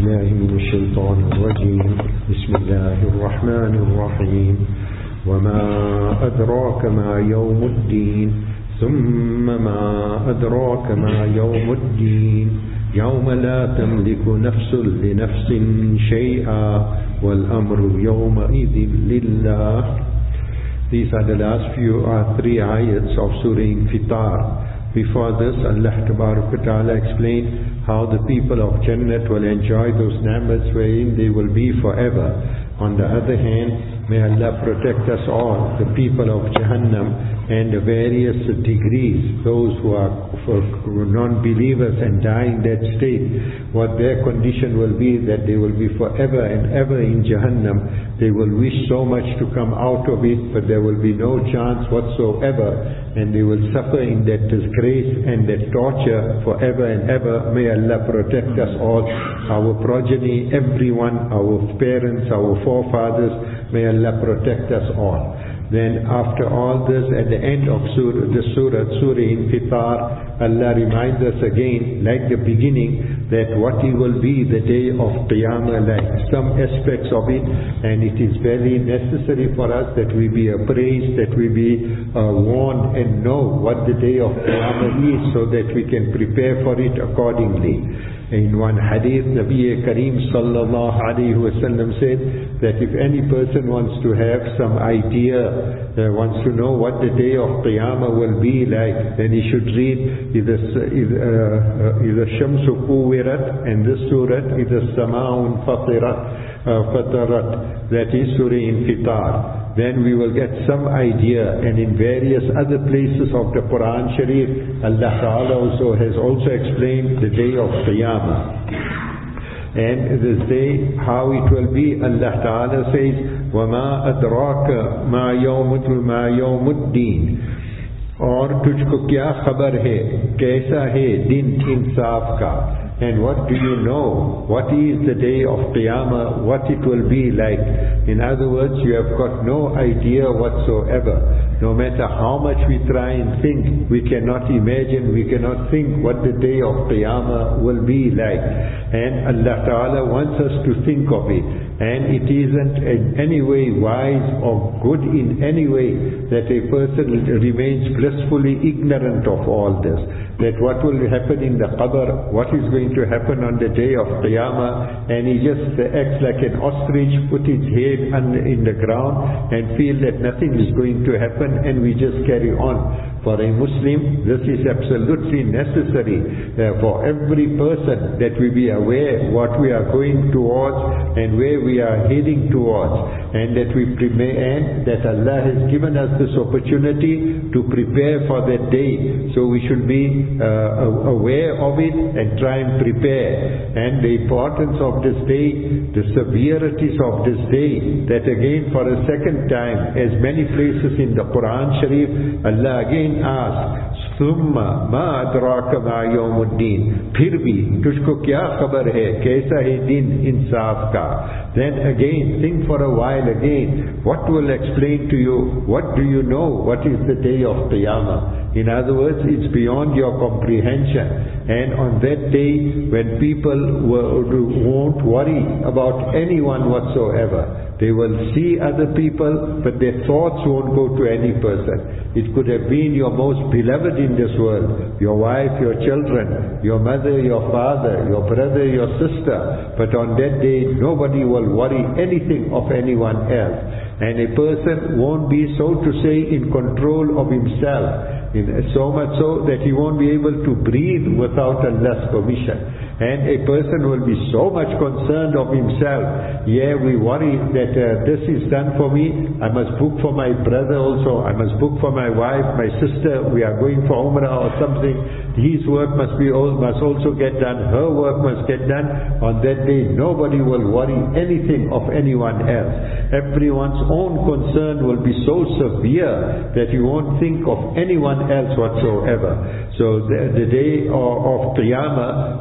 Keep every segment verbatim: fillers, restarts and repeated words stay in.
بالله من الشيطان الرجيم بسم الله الرحمن الرحيم وما أدراك ما يوم الدين ثم ما أدراك ما يوم الدين يوم لا تملك نفس لنفس شيئا والأمر يومئذ لله. These are the last few or three ayats of Surah Infitar. Before this, Allah Ta'ala explained how the people of Jannat will enjoy those ni'mats wherein they will be forever. On the other hand, may Allah protect us all, the people of Jahannam and the various degrees, those who are non-believers and die in that state, what their condition will be, that they will be forever and ever in Jahannam. They will wish so much to come out of it, but there will be no chance whatsoever, and they will suffer in that disgrace and that torture forever and ever. May Allah protect us all, our progeny, everyone, our parents, our forefathers. May Allah protect us all. Then after all this, at the end of surah, the surah, Surah Infitar, Allah reminds us again, like the beginning, that what it will be the day of Qiyamah, like some aspects of it, and it is very necessary for us that we be appraised, that we be uh, warned and know what the day of Qiyamah is, so that we can prepare for it accordingly. In one hadith, Nabi Kareem sallallahu alayhi wa sallam said that if any person wants to have some idea, uh, wants to know what the day of Qiyamah will be like, then he should read either either Shamsu Kuwirat and this surah, either Sama'un Fatirat, uh, Fatarat, that is Surah Infitar. Then we will get some idea. And in various other places of the Quran Sharif, Allah Ta'ala also has also explained the day of Qiyamah. And this day, how it will be, Allah Ta'ala says, وَمَا أَدْرَاكَ مَا يَوْمُ مَا يَوْمُ الدِّينِ. और तुझको क्या खबर है, कैसा है दिन इंसाफ का? And what do you know? What is the day of Qiyamah? What it will be like? In other words, you have got no idea whatsoever. No matter how much we try and think, we cannot imagine, we cannot think what the day of Qiyamah will be like. And Allah Ta'ala wants us to think of it. And it isn't in any way wise or good in any way that a person remains blissfully ignorant of all this. That what will happen in the qabr, what is going to happen on the day of Qiyamah, and he just acts like an ostrich, put his head in the ground and feel that nothing is going to happen, and we just carry on. For a Muslim, this is absolutely necessary uh, for every person, that we be aware what we are going towards and where we are heading towards, and that we prepare, and that Allah has given us this opportunity to prepare for that day. So we should be uh, aware of it and try and prepare. And the importance of this day, the severities of this day, that again for a second time, as many places in the Quran Sharif, Allah again asks, Thumma ma adraka ma yawmuddin. Phir bhi तुझको क्या खबर है, कैसा है दिन इंसाफ का? Then again, think for a while again, what will explain to you, what do you know, what is the day of Qiyamah? In other words, it's beyond your comprehension. And on that day, when people won't worry about anyone whatsoever, they will see other people, but their thoughts won't go to any person. It could have been your most beloved in this world, your wife, your children, your mother, your father, your brother, your sister. But on that day, nobody will worry anything of anyone else. And a person won't be, so to say, in control of himself. In, so much so that he won't be able to breathe without Allah's permission. And a person will be so much concerned of himself. Yeah, we worry that uh, this is done for me, I must book for my brother also, I must book for my wife, my sister, we are going for Umrah or something. His work must be must also get done, her work must get done. On that day, nobody will worry anything of anyone else. Everyone's own concern will be so severe that you won't think of anyone else whatsoever. So the, the day of, of Qiyamah, when a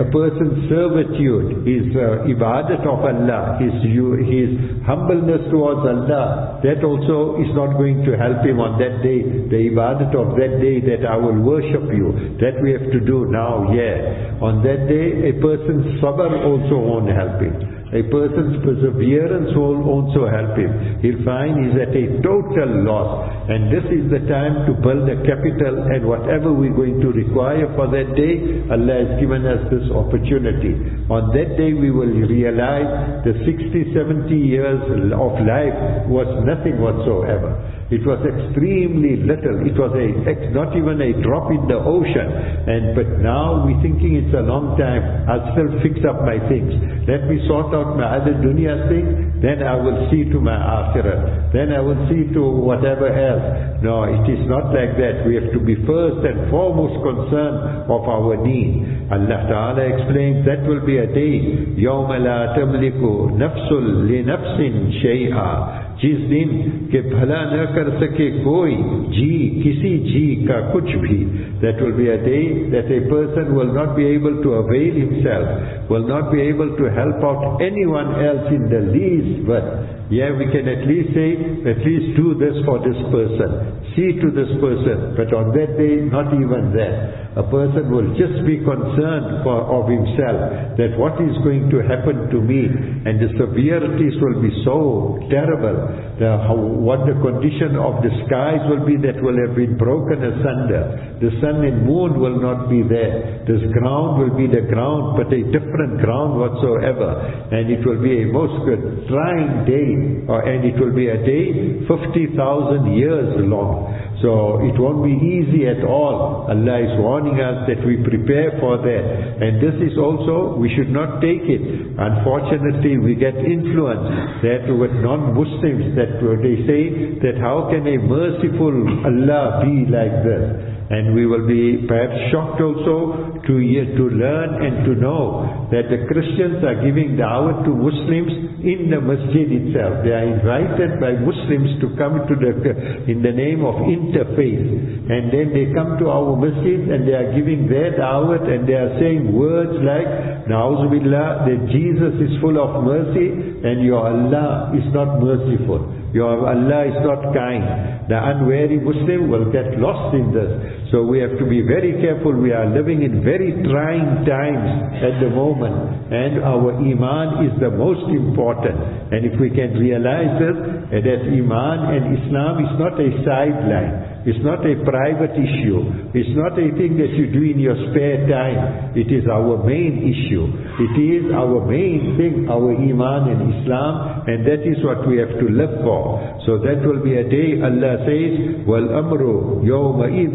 person's servitude, his uh, ibadat of Allah, his, his humbleness towards Allah, that also is not going to help him on that day. The ibadat of that day, that I will worship you, that we have to do now, yeah. On that day, a person's sabr also won't help him. A person's perseverance will also help him. He'll find he's at a total loss. And this is the time to build a capital, and whatever we're going to require for that day, Allah has given us this opportunity. On that day we will realize the sixty, seventy years of life was nothing whatsoever. It was extremely little. It was a, not even a drop in the ocean. And but now we're thinking it's a long time. I'll still fix up my things. Let me sort out my other dunya thing. Then I will see to my akhirah. Then I will see to whatever else. No, it is not like that. We have to be first and foremost concerned of our deen. Allah Ta'ala explains that will be a day. يَوْمَ لَا تَمْلِكُ نَفْسٌ لِنَفْسٍ شَيْئًا. जिस दिन के भला न कर सके कोई जी किसी जी का कुछ भी. That will be a day that a person will not be able to avail himself, will not be able to help out anyone else in the least. But yeah, we can at least say, at least do this for this person, see to this person. But on that day, not even that. A person will just be concerned for, of himself, that what is going to happen to me, and the severities will be so terrible. The, how, what the condition of the skies will be, that will have been broken asunder. The sun and moon will not be there. This ground will be the ground, but a different ground whatsoever. And it will be a most trying day, or, and it will be a day fifty thousand years long. So it won't be easy at all. Allah is warning us that we prepare for that. And this is also, we should not take it. Unfortunately, we get influenced that with non-Muslims, that they say that how can a merciful Allah be like this? And we will be perhaps shocked also to, to learn and to know that the Christians are giving da'wah to Muslims in the masjid itself. They are invited by Muslims to come to the, in the name of interfaith. And then they come to our masjid and they are giving their da'wah, and they are saying words like, Na'udhu billah, that Jesus is full of mercy and your Allah is not merciful. Your Allah is not kind. The unwary Muslim will get lost in this. So we have to be very careful. We are living in very trying times at the moment, and our Iman is the most important. And if we can realize this, that Iman and Islam is not a sideline. It's not a private issue. It's not a thing that you do in your spare time. It is our main issue. It is our main thing, our Iman and Islam, and that is what we have to live for. So that will be a day, Allah says, وَالْأَمْرُ يَوْمَئِذٍ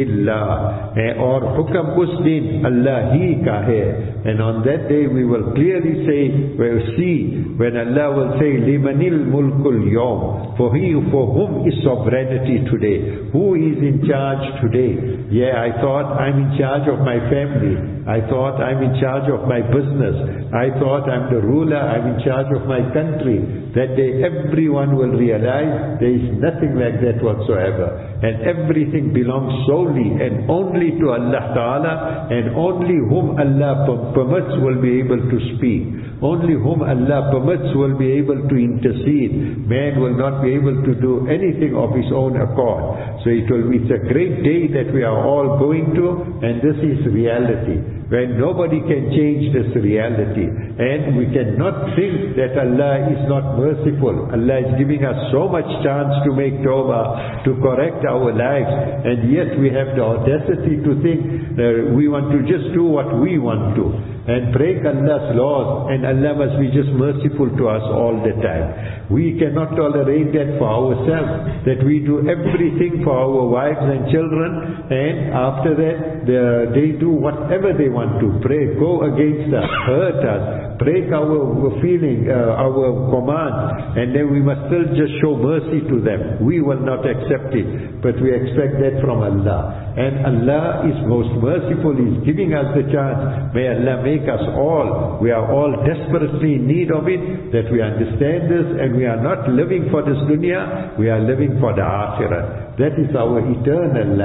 لِلَّهِ, or hukam us din Allah He ka hai. And on that day we will clearly say, we'll see, when Allah will say, لِمَنِ الْمُلْكُ الْيَوْمِ, for He, for whom is sovereignty today? Who is in charge today? Yeah, I thought I'm in charge of my family. I thought I'm in charge of my business. I thought I'm the ruler, I'm in charge of my country. That day everyone will realize there is nothing like that whatsoever. And everything belongs solely and only to Allah Ta'ala, and only whom Allah permits will be able to speak. Only whom Allah permits will be able to intercede. Man will not be able to do anything of his own accord. So it will be, it's a great day that we are all going to, and this is reality. When nobody can change this reality. And we cannot think that Allah is not merciful. Allah is giving us so much chance to make tawbah, to correct our lives, and yet we have the audacity to think that we want to just do what we want to and break Allah's laws, and Allah must be just merciful to us all the time. We cannot tolerate that for ourselves, that we do everything for our wives and children, and after that the, they do whatever they want to, pray, go against us, hurt us, break our feeling, uh, our commands, and then we must still just show mercy to them. We will not accept it, but we expect that from Allah. And Allah is most merciful. He is giving us the chance. May Allah make us all, we are all desperately in need of it, that we understand this, and we are not living for this dunya, we are living for the akhirah. That is our eternal life.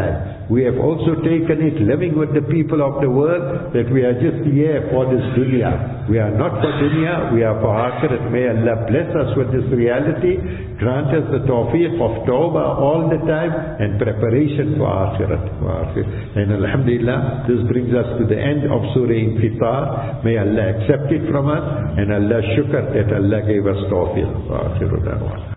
we have also taken it living with the people of the world that we are just here for this dunya. We are not for dunya, we are for akhirat. May Allah bless us with this reality, grant us the tawfiq of tawbah all the time and preparation for akhirat. And alhamdulillah, this brings us to the end of Surah Infitar. May Allah accept it from us, and Allah shukr that Allah gave us tawfiq.